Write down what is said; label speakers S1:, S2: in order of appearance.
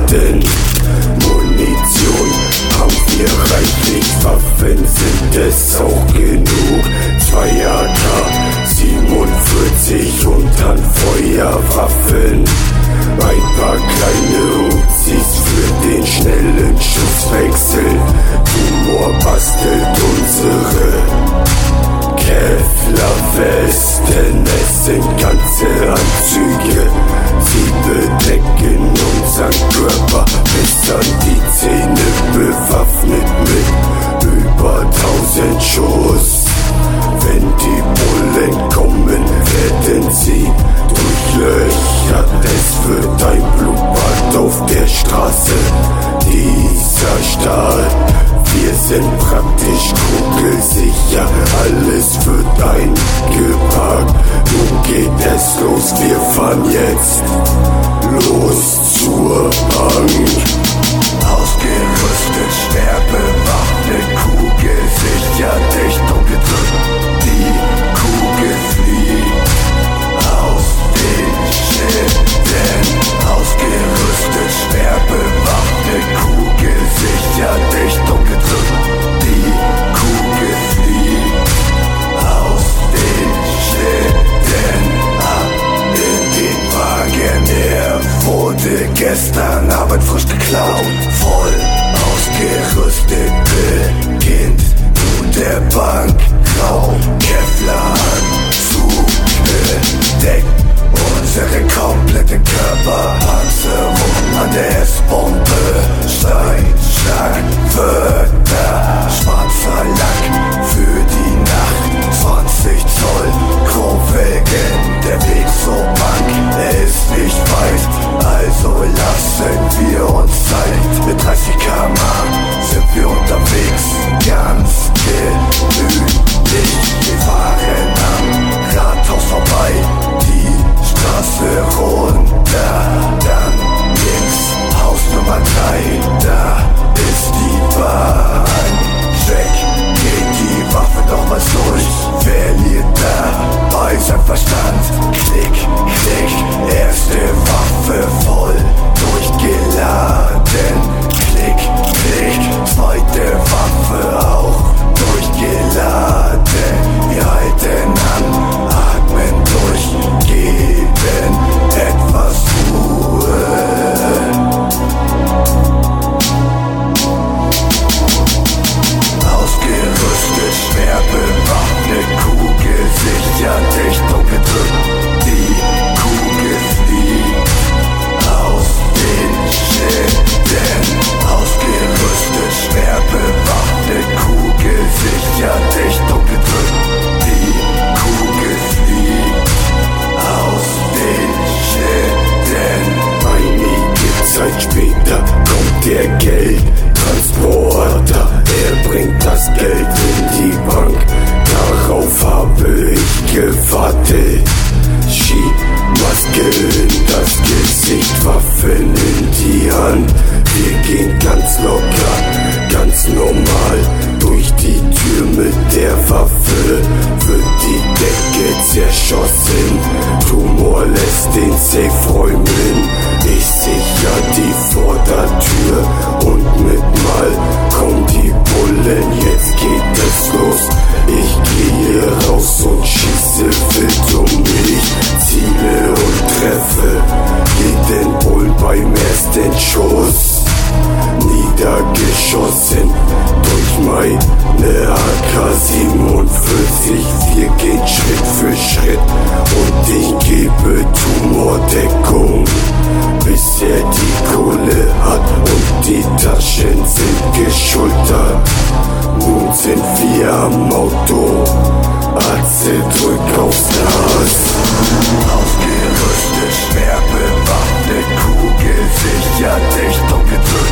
S1: geladen. Munition haben wir reichlich, Waffen sind es auch genug. 2 AK-47 und Handfeuerwaffen. Ein paar kleine Uzis für den schnellen Schusswechsel. Tumor bastelt unsere Kevlar-Westen. Es sind ganze Anzüge, sie bedecken unseren Körper bis an die Zähne, bewaffnet mit über 1000 Schuss. Wenn die Bullen kommen, werden sie durchlöchert. Es wird ein Blutbad auf der Straße, dieser Stadt. Wir sind praktisch kugelsicher, alles wird eingepackt. Nun geht es los, wir fahren jetzt los zur Bank. Ausgerüstet, schwer bewaffnet, kugelsicher, dicht und gedrückt. Die Kugel fliegt aus den Schilden. Ausgerüstet, schwer bewaffnet, kugelsicher, dicht und gedrückt. Die Kugel fliegt aus den Schilden. Ab in den Wagen, er wurde gestern Abend frisch geklaut. Voll ausgerüstet beginnt nun der Bankraub. Kevlar-Anzug bedeckt unsere komplette Körperpanzerung. An der S-Bombe Steinschlag, Wörter, schwarzer Lack für die Nacht. 20 Zoll Chromfelgen, der Weg zur Bank, er ist nicht weit, also lassen wir uns Zeit. Mit 30 km/h sind wir unterwegs, ganz gemütlich. Wir fahren am Rathaus vorbei, die Straße runter, dann links, Haus Nummer 3, da ist die Bahn. Weg geht die Waffe doch mal durch, verliert dabei sein Verstand. Klick, klick, erste Waffe voll durchgeladen. Klick, klick, zweite Waffe auch durchgeladen. Wir halten an, atmen durch, geben etwas Ruhe. Ausgerüstet, schwer bewaffnet, kugelsicher, dicht und gedrückt. Die Kugel fliegt aus den Schilden. Ausgerüstet, schwer bewaffnet, kugelsicher, dicht und gedrückt. Die Kugel fliegt aus den Schilden. Einige Zeit später kommt der Geldtransporter. Er bringt das Geld in die Bank. Darauf habe ich gewartet. Skimaske in das Gesicht, Waffen in die Hand. Wir gehen ganz locker, ganz normal durch die Tür mit der Waffe. Wird die Decke zerschossen, Tumor lässt den Safe räumen. Ich sicher die Vordertür und mit Mal kommen die Bullen. Jetzt geht es los, ich gehe raus und schieße wild um mich. Ziele und treffe jeden Bullen beim ersten Schuss. Niedergeschossen durch meine AK-47. Wir gehen Schritt für Schritt und ich gebe Tumordeckung, bis er die Kohle hat und die Taschen sind geschultert. Nun sind wir am Auto, Atze drückt aufs Gas. Ausgerüstet, schwer bewaffnet, kugelsicher, dicht und gedrückt.